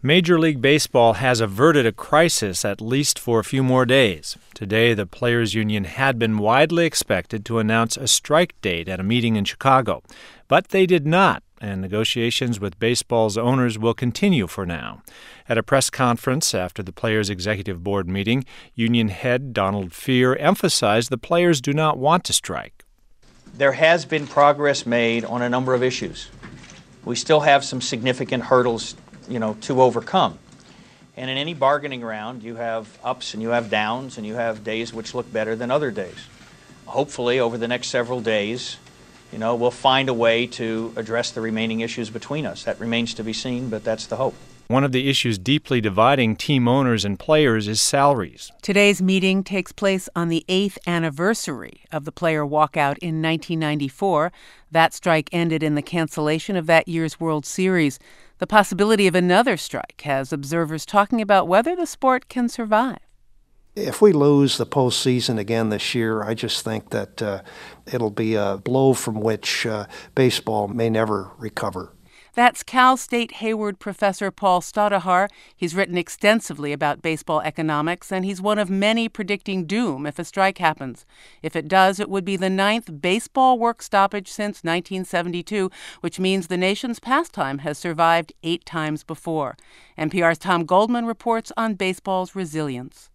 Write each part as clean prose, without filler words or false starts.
Major League Baseball has averted a crisis at least for a few more days. Today, the Players Union had been widely expected to announce a strike date at a meeting in Chicago, but they did not, and negotiations with baseball's owners will continue for now. At a press conference after the Players' Executive Board meeting, Union head Donald Fehr emphasized the players do not want to strike. There has been progress made on a number of issues. We still have some significant hurdles to overcome. And in any bargaining round, you have ups and you have downs and you have days which look better than other days. Hopefully, over the next several days, we'll find a way to address the remaining issues between us. That remains to be seen, but that's the hope. One of the issues deeply dividing team owners and players is salaries. Today's meeting takes place on the 8th anniversary of the player walkout in 1994. That strike ended in the cancellation of that year's World Series. The possibility of another strike has observers talking about whether the sport can survive. If we lose the postseason again this year, I just think that it'll be a blow from which baseball may never recover. That's Cal State Hayward professor Paul Stadahar. He's written extensively about baseball economics, and he's one of many predicting doom if a strike happens. If it does, it would be the 9th baseball work stoppage since 1972, which means the nation's pastime has survived 8 times before. NPR's Tom Goldman reports on baseball's resilience.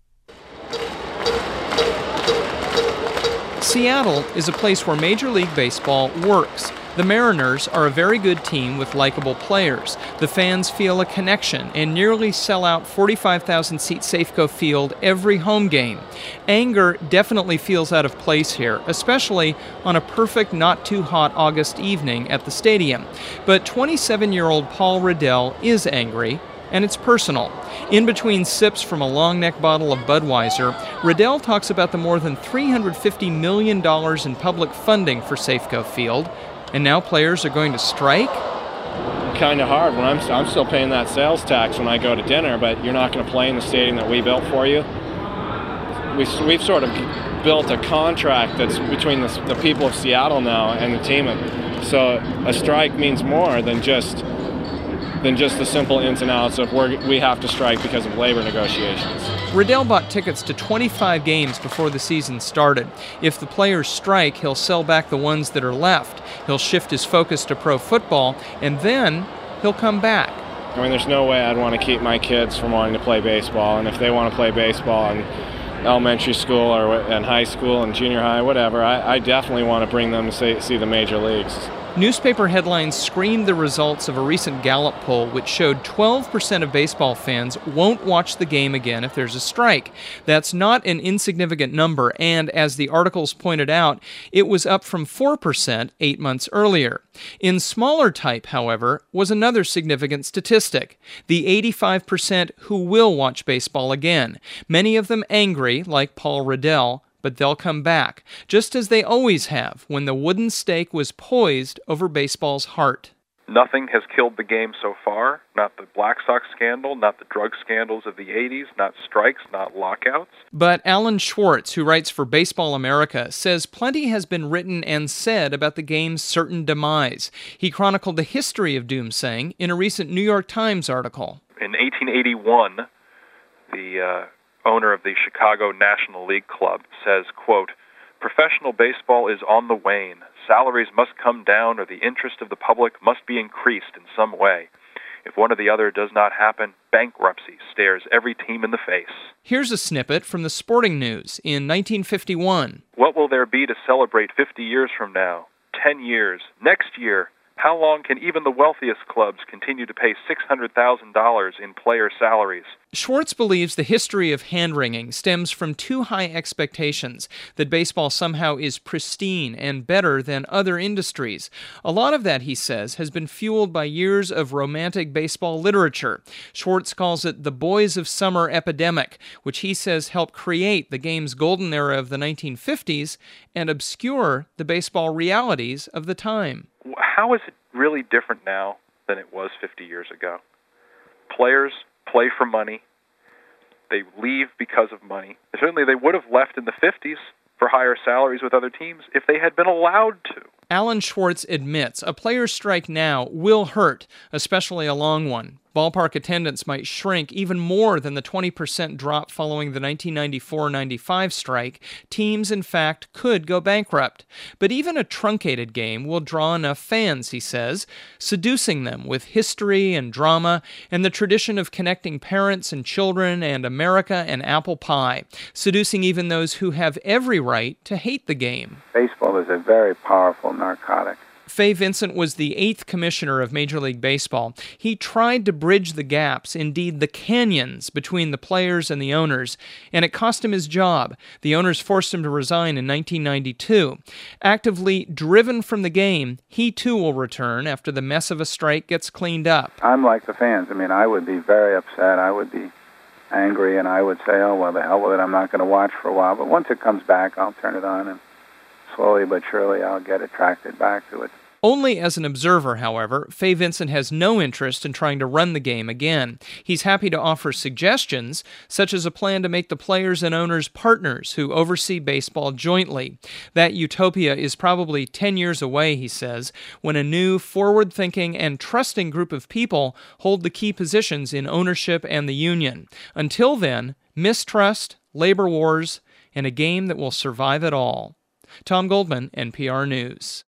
Seattle is a place where Major League Baseball works. The Mariners are a very good team with likable players. The fans feel a connection and nearly sell out 45,000-seat Safeco Field every home game. Anger definitely feels out of place here, especially on a perfect, not-too-hot August evening at the stadium. But 27-year-old Paul Riddell is angry, and it's personal. In between sips from a long-neck bottle of Budweiser, Riddell talks about the more than $350 million in public funding for Safeco Field. And now players are going to strike? Kind of hard when I'm still paying that sales tax when I go to dinner, but you're not going to play in the stadium that we built for you. We've sort of built a contract that's between the people of Seattle now and the team. So a strike means more than just the simple ins and outs of we have to strike because of labor negotiations. Riddell bought tickets to 25 games before the season started. If the players strike, he'll sell back the ones that are left. He'll shift his focus to pro football, and then he'll come back. I mean, there's no way I'd want to keep my kids from wanting to play baseball, and if they want to play baseball in elementary school or in high school and junior high, whatever, I definitely want to bring them to see the major leagues. Newspaper headlines screamed the results of a recent Gallup poll which showed 12% of baseball fans won't watch the game again if there's a strike. That's not an insignificant number, and as the articles pointed out, it was up from 4% 8 months earlier. In smaller type, however, was another significant statistic: the 85% who will watch baseball again, many of them angry, like Paul Riddell, but they'll come back, just as they always have when the wooden stake was poised over baseball's heart. Nothing has killed the game so far, not the Black Sox scandal, not the drug scandals of the 80s, not strikes, not lockouts. But Alan Schwartz, who writes for Baseball America, says plenty has been written and said about the game's certain demise. He chronicled the history of doomsaying in a recent New York Times article. In 1881, the owner of the Chicago National League Club says, quote, "Professional baseball is on the wane. Salaries must come down or the interest of the public must be increased in some way. If one or the other does not happen, bankruptcy stares every team in the face." Here's a snippet from the Sporting News in 1951. "What will there be to celebrate 50 years from now? 10 years? Next year? How long can even the wealthiest clubs continue to pay $600,000 in player salaries?" Schwartz believes the history of hand-wringing stems from too high expectations, that baseball somehow is pristine and better than other industries. A lot of that, he says, has been fueled by years of romantic baseball literature. Schwartz calls it the Boys of Summer epidemic, which he says helped create the game's golden era of the 1950s and obscure the baseball realities of the time. How is it really different now than it was 50 years ago? Players play for money. They leave because of money. Certainly they would have left in the 50s for higher salaries with other teams if they had been allowed to. Alan Schwartz admits a player's strike now will hurt, especially a long one, Ballpark attendance might shrink even more than the 20% drop following the 1994-95 strike. Teams, in fact, could go bankrupt. But even a truncated game will draw enough fans, he says, seducing them with history and drama and the tradition of connecting parents and children and America and apple pie, seducing even those who have every right to hate the game. Baseball is a very powerful narcotic. Fay Vincent was the 8th commissioner of Major League Baseball. He tried to bridge the gaps, indeed the canyons, between the players and the owners, and it cost him his job. The owners forced him to resign in 1992. Actively driven from the game, he too will return after the mess of a strike gets cleaned up. I'm like the fans. I mean, I would be very upset. I would be angry, and I would say, oh, well, the hell with it. I'm not going to watch for a while. But once it comes back, I'll turn it on, and slowly but surely I'll get attracted back to it. Only as an observer, however, Fay Vincent has no interest in trying to run the game again. He's happy to offer suggestions, such as a plan to make the players and owners partners who oversee baseball jointly. That utopia is probably 10 years away, he says, when a new, forward-thinking and trusting group of people hold the key positions in ownership and the union. Until then, mistrust, labor wars, and a game that will survive it all. Tom Goldman, NPR News.